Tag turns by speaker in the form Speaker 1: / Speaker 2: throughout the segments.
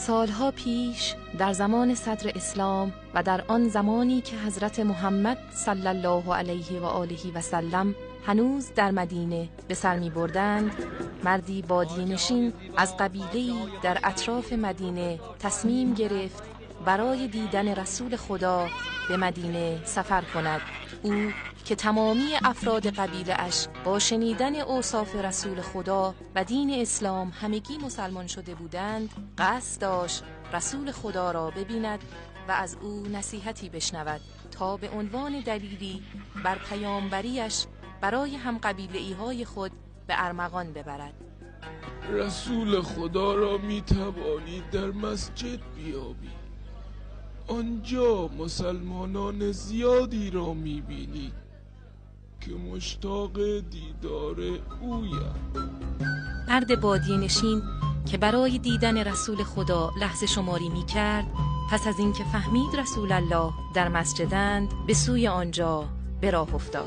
Speaker 1: سالها پیش در زمان صدر اسلام و در آن زمانی که حضرت محمد صلی الله علیه و آله و سلم هنوز در مدینه به سر می بردند، مردی بادیه نشین از قبیله‌ای در اطراف مدینه تصمیم گرفت برای دیدن رسول خدا به مدینه سفر کند. او که تمامی افراد قبیله اش با شنیدن اوصاف رسول خدا و دین اسلام همگی مسلمان شده بودند، قصد داشت رسول خدا را ببیند و از او نصیحتی بشنود تا به عنوان دلیلی بر پیامبریش برای هم قبیله‌ای های خود به ارمغان ببرد.
Speaker 2: رسول خدا را می توانید در مسجد بیابی. آنجا مسلمانان زیادی را می بینید که مشتاق دیدار اویند.
Speaker 1: مرد بادیه نشین که برای دیدن رسول خدا لحظه شماری می کرد، پس از اینکه فهمید رسول الله در مسجدند به سوی آنجا به راه افتاد.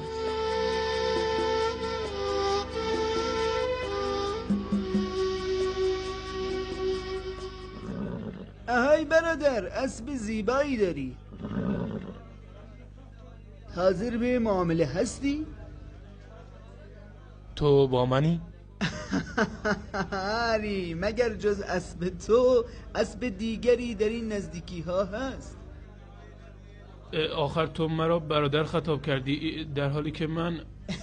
Speaker 3: اهای برادر، اسب زیبایی داری. حاضر به معامله هستی؟
Speaker 2: تو با منی؟
Speaker 3: آری، مگر جز اسب تو اسب دیگری در این نزدیکی ها هست؟
Speaker 2: آخر تو مرا برادر خطاب کردی در حالی که من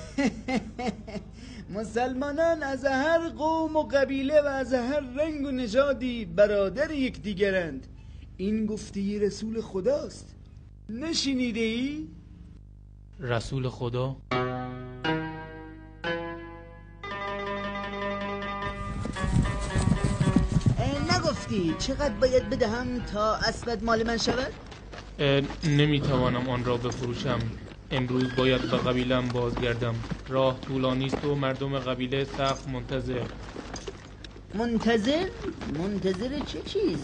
Speaker 3: مسلمانان از هر قوم و قبیله و از هر رنگ و نژادی برادر یکدیگرند. این گفته رسول خداست. نشنیده ای؟
Speaker 2: رسول خدا؟
Speaker 3: نگفتی چقدر باید بدهم تا اسبت مال من شود؟
Speaker 2: نمیتوانم آن را بفروشم. امروز باید به قبیله‌ام بازگردم. راه طولانی است و مردم قبیله سخت منتظر.
Speaker 3: منتظر؟ منتظر چه چیز؟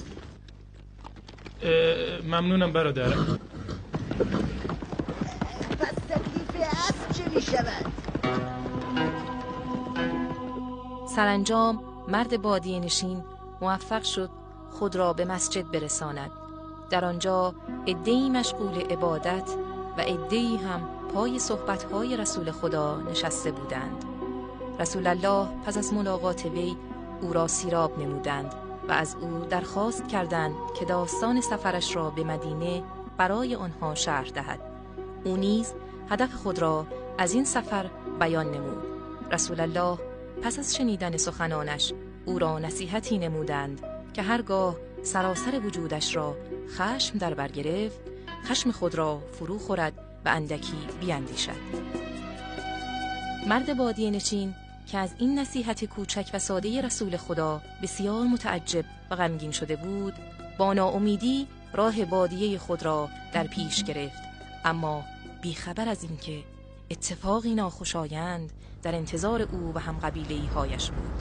Speaker 2: ممنونم برادر.
Speaker 3: پس تکلیف اسب چه می شود؟
Speaker 1: سرانجام مرد بادیه نشین موفق شد خود را به مسجد برساند. در آنجا عده‌ای مشغول عبادت و عده‌ای هم پای صحبت‌های رسول خدا نشسته بودند. رسول الله پس از ملاقات وی او را سیراب نمودند و از او درخواست کردند که داستان سفرش را به مدینه برای آنها شرح دهد. او نیز هدف خود را از این سفر بیان نمود. رسول الله پس از شنیدن سخنانش او را نصیحتی نمودند که هرگاه سراسر وجودش را خشم در بر گرفت، خشم خود را فرو خورد و اندکی بیندیشد. مرد بادیه نشین که از این نصیحت کوچک و ساده رسول خدا بسیار متعجب و غمگین شده بود، با ناامیدی راه بادیه خود را در پیش گرفت، اما بیخبر از اینکه اتفاقی ناخوشایند در انتظار او و هم قبیله‌ای هایش بود.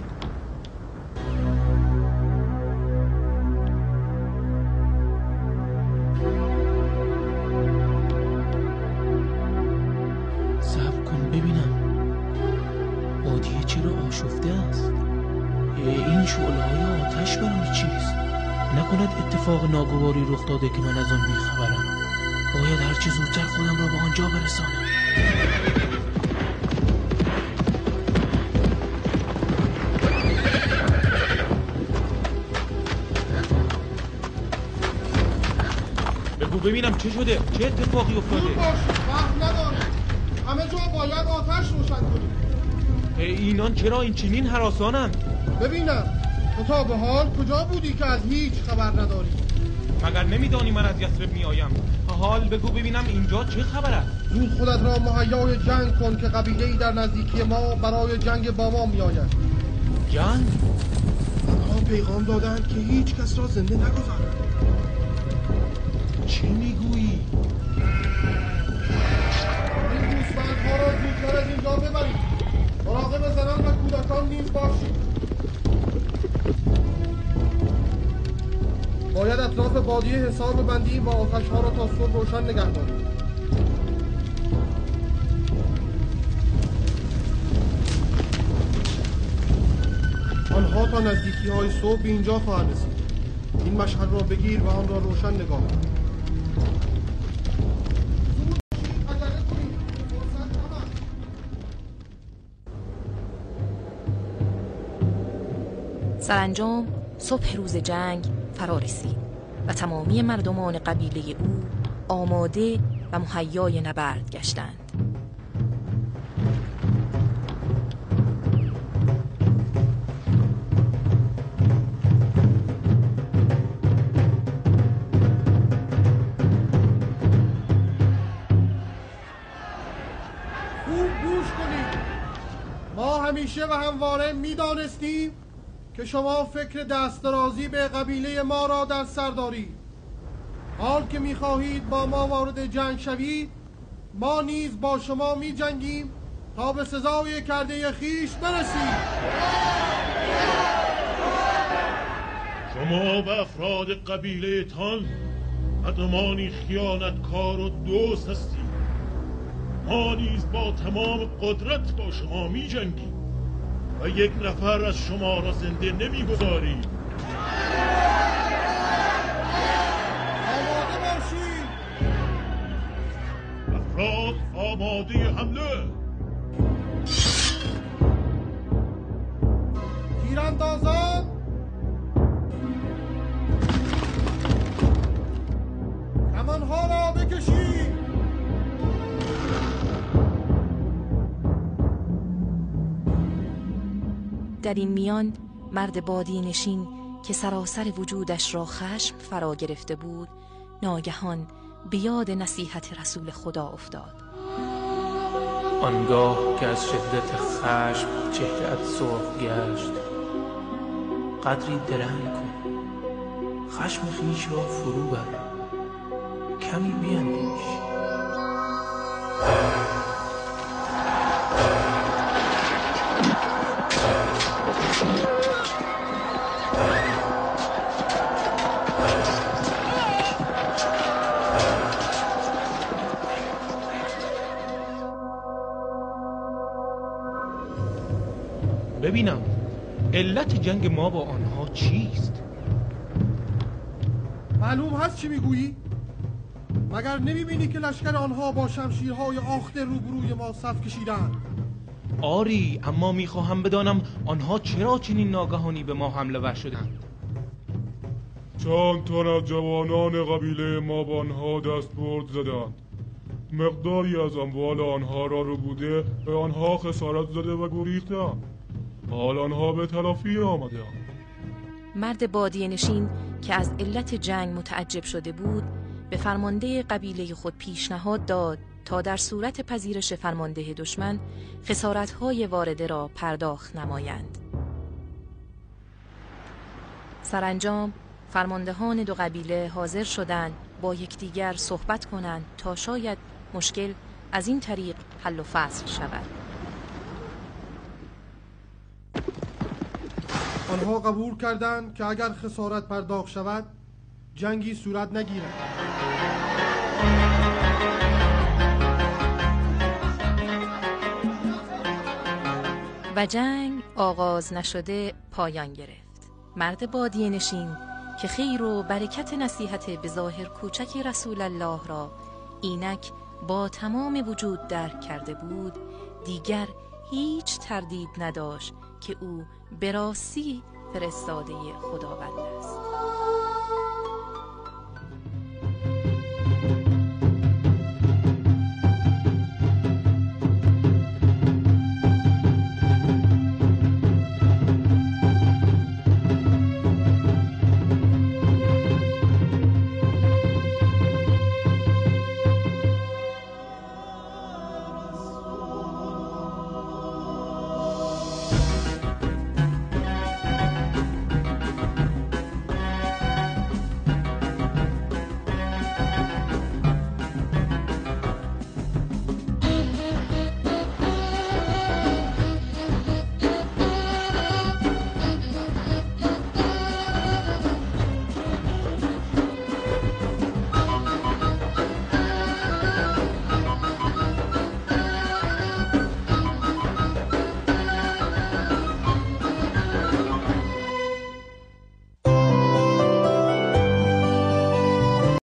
Speaker 2: آشفته است. این شعله‌های آتش برای چیست؟ نکند اتفاق ناگواری رخ داده که من از آن بیخبرم. باید هرچه زودتر خودم را به آنجا برسانم. بگو ببینم چه شده؟ چه اتفاقی افتاده؟
Speaker 4: دور باش، وقت نداره. همه جا باید آتش روشن کنیم.
Speaker 2: اینان چرا این چنین هراسانند؟
Speaker 4: ببینم تو تا به حال کجا بودی که از هیچ خبر نداری؟
Speaker 2: مگر نمیدانی من از یثرب میآیم؟ حال بگو ببینم اینجا چه خبر است؟
Speaker 4: زود خودت را مهیای جنگ کن که قبیله‌ای در نزدیکی ما برای جنگ با ما میآید.
Speaker 2: جنگ؟
Speaker 4: آنها پیغام دادند که هیچ کس را زنده نگذارند.
Speaker 2: چی میگویی؟
Speaker 4: این گوسفندها را زودتر از اینجا ببرید. مراقب زنان و کودکان نیز باشید. باید اطراف بادیه حصار ببندیم و آتش‌ها را تا صبح روشن نگه داریم. آنها تا نزدیکی‌های صبح به اینجا خواهند رسید. این مشعل را بگیر و آن را روشن نگاه کن.
Speaker 1: سرانجام صبح روز جنگ فرا رسید و تمامی مردمان قبیله او آماده و مهیای نبرد گشتند.
Speaker 4: خوب گوش کنید. ما همیشه و همواره می‌دانستیم که شما فکر دستدرازی به قبیله ما را در سر دارید. حال که می‌خواهید با ما وارد جنگ شوید، ما نیز با شما می‌جنگیم تا به سزای کرده خویش برسید.
Speaker 5: شما و افراد قبیله تان مردمانی خیانتکار و دوست هستید. ما نیز با تمام قدرت با شما می‌جنگیم و یک نفر از شما را زنده نمی‌گذاریم.
Speaker 4: آماده باشید.
Speaker 5: افراد آماده حمله.
Speaker 4: تیراندازان کمانها را بکشید.
Speaker 1: در این میان مرد بادیه نشین که سراسر وجودش را خشم فرا گرفته بود ناگهان به یاد نصیحت رسول خدا افتاد.
Speaker 2: آنگاه که از شدت خشم چهره‌ات سرخ گشت، قدری درنگ کن، خشم خویش را فرو بر، کمی بیندیش. ببینم علت جنگ ما با آنها چیست؟
Speaker 4: معلوم هست چی میگویی؟ مگر نمیبینی که لشکر آنها با شمشیرهای آخته روبروی ما صف کشیدند؟
Speaker 2: آری، اما میخواهم بدانم آنها چرا چنین ناگهانی به ما حمله ور شدند؟
Speaker 5: چند تن از جوانان قبیله ما با آنها دستبرد زدند. مقداری از اموال آنها را رو بوده به آنها خسارت زده و گریختند. حال آنها به تلافی آمدند.
Speaker 1: مرد بادیه نشین که از علت جنگ متعجب شده بود به فرمانده قبیله خود پیشنهاد داد تا در صورت پذیرش فرمانده دشمن خسارت‌های وارده را پرداخت نمایند. سرانجام فرماندهان دو قبیله حاضر شدند با یکدیگر صحبت کنند تا شاید مشکل از این طریق حل و فصل شود.
Speaker 4: آنها قبول کردند که اگر خسارت پرداخت شود جنگی صورت نگیرد.
Speaker 1: و جنگ آغاز نشده پایان گرفت. مرد بادیه نشین که خیر و برکت نصیحت به ظاهر کوچک رسول الله را اینک با تمام وجود درک کرده بود دیگر هیچ تردید نداشت که او به راستی فرستاده خداوند است.